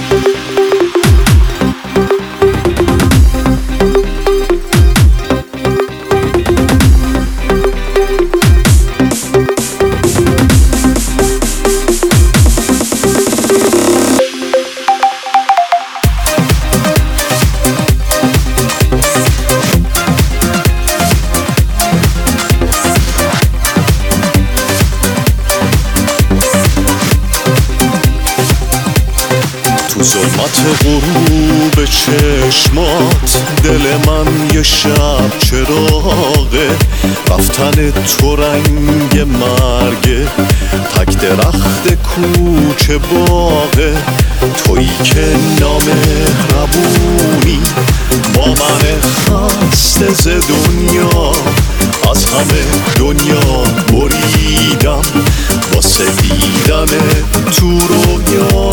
ظلمت غروب چشمات دل من یه شب چراغه، رفتن تو رنگ مرگه، تک درخت کوچه باغه، تویی که نامهربونی با من خسته ز دنیا، از همه دنیا بریدم واسه دیدن تو رویا.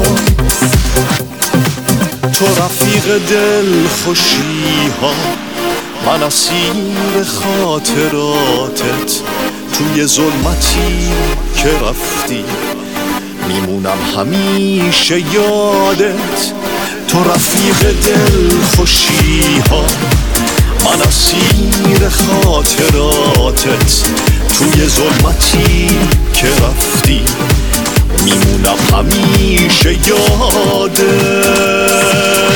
تو رفیق دل خوشی ها، من اسیر خاطراتت، توی ظلمتی که رفتی میمونم همیشه یادت. تو رفیق دل خوشی ها، من اسیر خاطراتت، توی ظلمتی که رفتی میمونم همیشه یادت.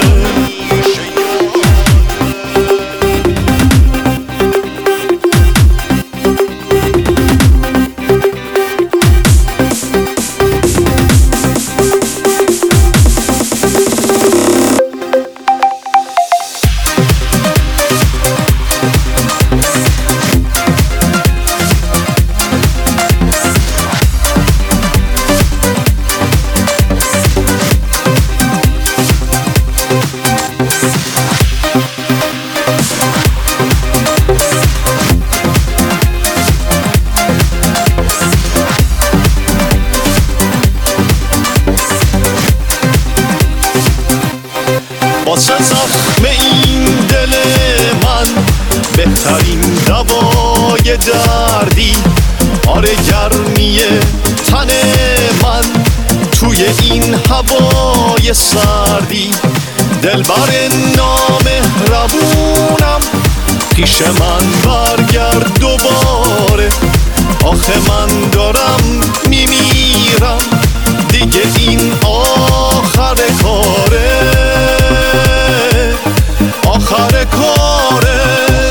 واسه زخم این دل من بهترین دوای دردی، آره گرمی تن من توی این هوای سردی. دلبر نامهربونم پیش من برگرد دوباره، آخه من دارم میمیرم دیگه این آخر کاره، آخر کاره.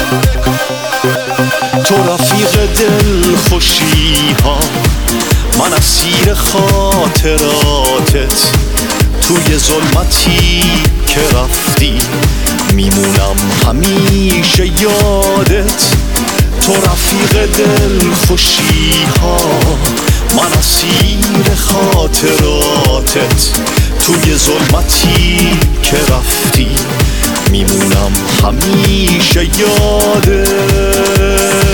تو رفیق دل خوشی ها، من اسیر خاطراتت، توی ظلمتی که رفتی میمونم همیشه یادت. تو رفیق دل خوشی ها، من اسیر خاطراتت، توی ظلمتی که رفتی میمونم همیشه یادت.